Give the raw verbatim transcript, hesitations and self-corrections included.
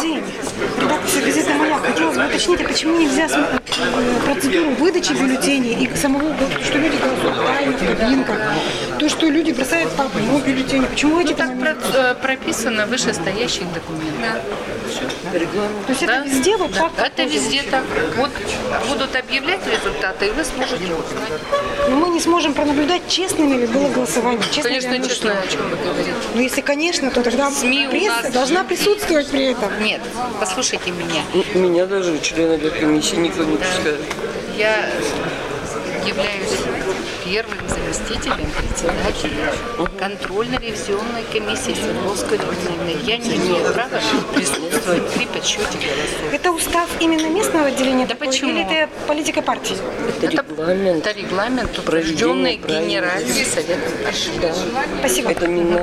день. Редакция газеты «Маяк». Хотелось бы уточнить, а почему нельзя процедуру выдачи бюллетеней и самого, что люди голосуют тайно в кабинках, то, что люди бросают папу, ну, бюллетени. Почему эти ну, так про- прописано в вышестоящих документах. То есть да? это везде вот да. так? Это везде так. Вот будут объявлять результаты, и вы сможете узнать. Но мы не сможем пронаблюдать, честным ли было голосование. Честно Конечно, ли оно честно, шло. о чем вы говорите. Ну, если, конечно, то тогда СМИ у пресса нас- должна присутствовать при этом. Нет, послушайте меня. Меня даже члена комиссии никто не пускает. Я являюсь первым заместителем председателя контрольно-ревизионной комиссии Свердловской районной. Я не имею права присутствовать при подсчете голосов. Это устав именно местного отделения? Да такой, почему? Или это политика партии? Это регламент. Это регламент, утвержденный Проведение Генеральным советом. Спасибо. Это не на